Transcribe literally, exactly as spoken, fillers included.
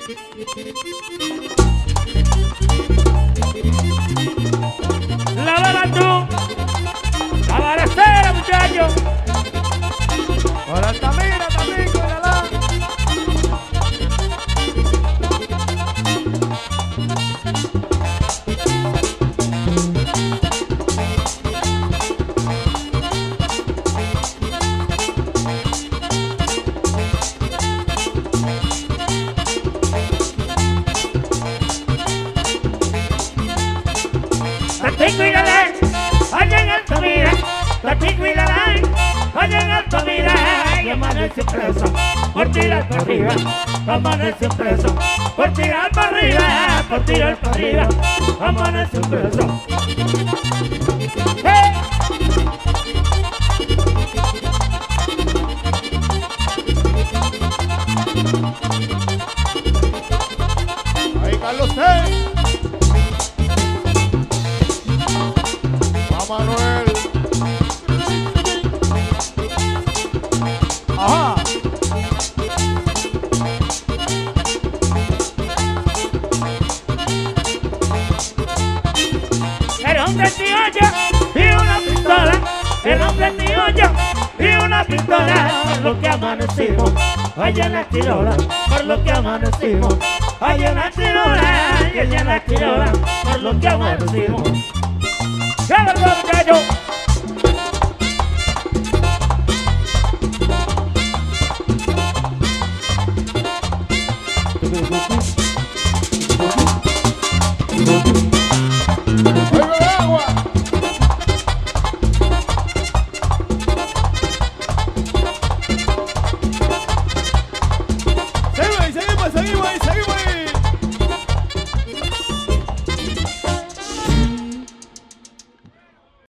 La baratú, la baracera, muchachos. Por Altamira también, cuídala. Tati, cuídala, allá en Altamira. Tati, cuídala, allá en Altamira. Y amanece preso por tirar para arriba. Amanece preso por tirar para arriba. Por tirar para arriba. Amanece preso. ¡Hey! Ahí Carlos C. A Manuel. Ajá. Era un treinta y una pistola. Era un treinta y una pistola. Por lo que amanecimos allá en la tirola. Por lo que amanecimos allá en la tirola. Y allá en la tirola. Por lo que amanecimos. ¡Qué verdad, muchachos!